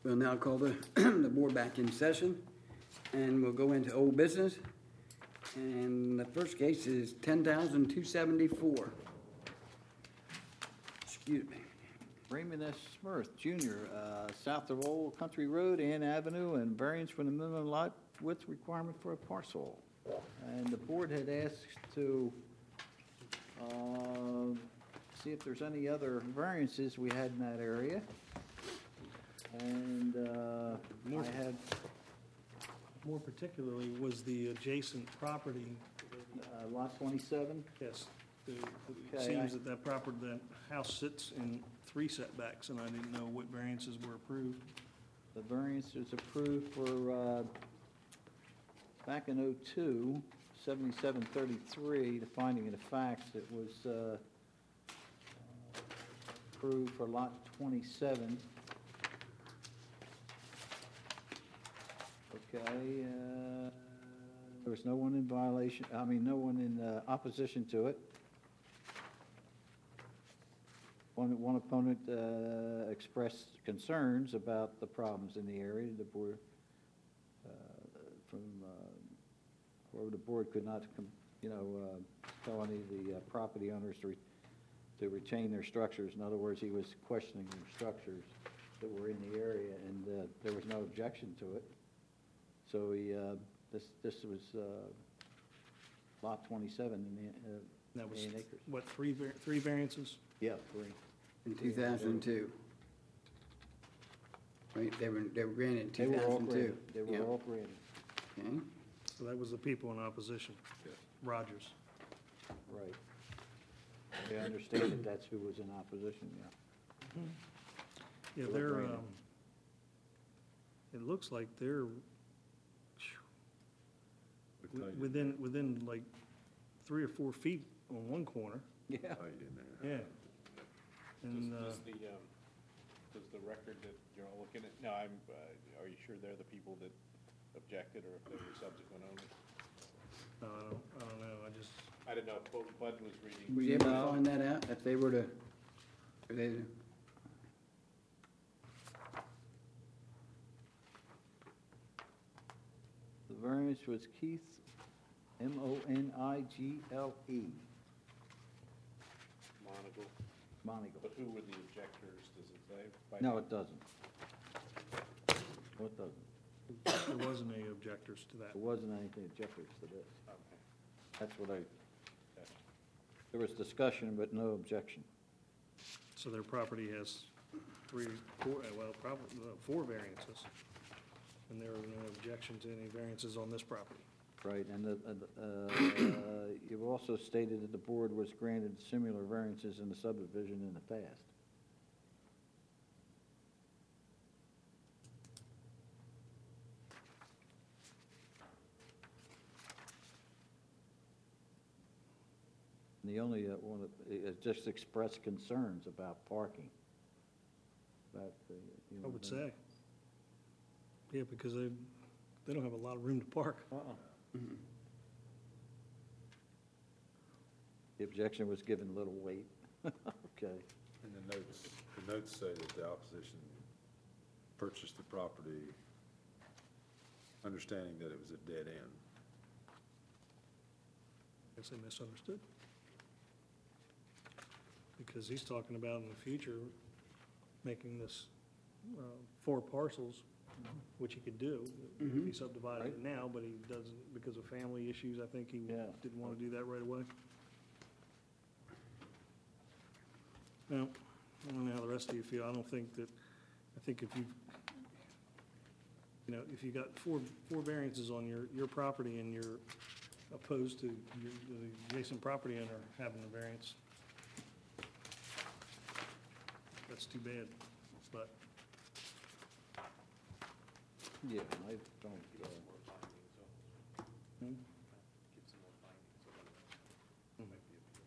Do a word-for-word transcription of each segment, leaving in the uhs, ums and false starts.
We'll now call the, the board back in session, and we'll go into old business. And the first case is ten thousand two seventy-four. Excuse me. Raymond S. Smith, Junior, uh, south of Old Country Road, Ann Avenue, and variance from the minimum lot width requirement for a parcel. And the board had asked to uh, see if there's any other variances we had in that area. And uh, More- I had More particularly was the adjacent property, uh, lot twenty-seven. yes. the- It Okay, seems I- that that property, that house sits in three setbacks, and I didn't know what variances were approved. The variance was approved for, uh, back in oh two, seventy-seven thirty-three, the finding of the facts, it was uh, approved for lot twenty-seven. Okay, uh, there was no one in violation, I mean, no one in uh, opposition to it. One, one opponent uh, expressed concerns about the problems in the area. The board, uh, from, uh, or the board could not, com- you know, uh, tell any of the uh, property owners to, re- to retain their structures. In other words, he was questioning their structures that were in the area, and uh, there was no objection to it. So he, uh, this, this was uh, lot twenty-seven in the, uh, That was, Ann Acres. what, three, var- three variances? Yeah, three. In two thousand two. Right, they were, they were granted in They two were all thousand two. granted. They were all granted. Okay, So that was the people in opposition, Rogers. Right. They understand that that's who was in opposition, yeah. Yeah, So they're, granted. um, it looks like they're wi- within, within like three or four feet on one corner, Yeah. yeah. And, Does, uh, does the, um, does the record that you're all looking at, no, I'm, uh, are you sure they're the people that objected, or if they were subsequent owners? no, I don't, I don't know, I just, I didn't know if Bud Bud was reading. were you able to No. find that out, if they were to, if they, The variance was Keith, M O N I G L E, Monagle, Monagle. but who were the objectors, does it say? By No, name? it doesn't. No, it doesn't. there wasn't any objectors to that. There wasn't anything objectors to this. Okay, That's what I, gotcha. there was discussion, but no objection. So their property has three, four, uh, well, probably, uh, four variances. And there are no objection to any variances on this property. Right, and the, uh, uh, you've also stated that the board was granted similar variances in the subdivision in the past. And the only uh, one, that- it just expressed concerns about parking. About the, you know. I would the- say. Yeah, because they, they don't have a lot of room to park. Uh-uh. The objection was given little weight. Okay. And the notes, the notes say that the opposition purchased the property understanding that it was a dead end. I guess they misunderstood. Because he's talking about in the future, making this uh, four parcels, which he could do. if He subdivided it now, but he doesn't, because of family issues, I think he Yeah. didn't want to do that right away. Now, I don't know how the rest of you feel. I don't think that, I think if you, you know, if you got four, four variances on your, your property and you're opposed to your, the adjacent property owner having a variance, that's too bad, but Yeah, I don't, uh, More findings, so, hmm, give some more findings, so that might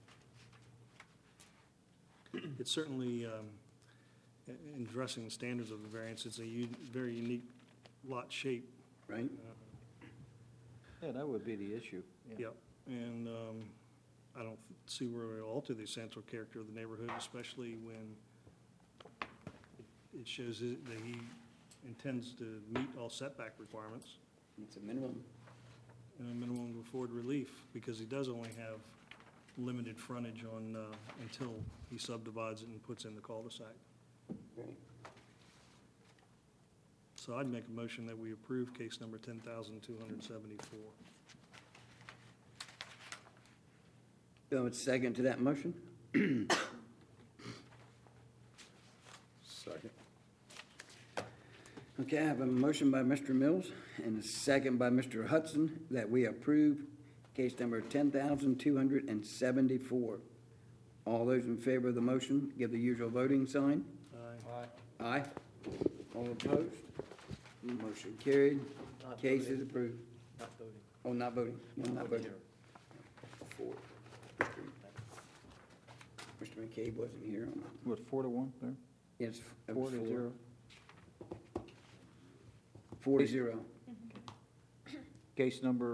be a. it's certainly, um, in in addressing the standards of the variance, it's a u- very unique lot shape. right? uh, yeah, that would be the issue. Yeah. Yep, and um, I don't see where it will alter the essential character of the neighborhood, especially when it- it shows that he intends to meet all setback requirements It's a minimum. and a minimum of afford relief, because he does only have limited frontage on, uh, until he subdivides it and puts in the cul-de-sac. Right. So I'd make a motion that we approve case number ten thousand two hundred seventy-four. So it's second to that motion? Second. Okay, I have a motion by Mister Mills and a second by Mister Hudson that we approve case number ten thousand two hundred seventy-four. All those in favor of the motion, give the usual voting sign. Aye. Aye. All opposed? Motion carried. Case is approved. Not voting. Oh, not voting? No, not voting. Four. Mister McCabe wasn't here. What, four to one there? Yes. it Four was to zero? Four to zero. Case number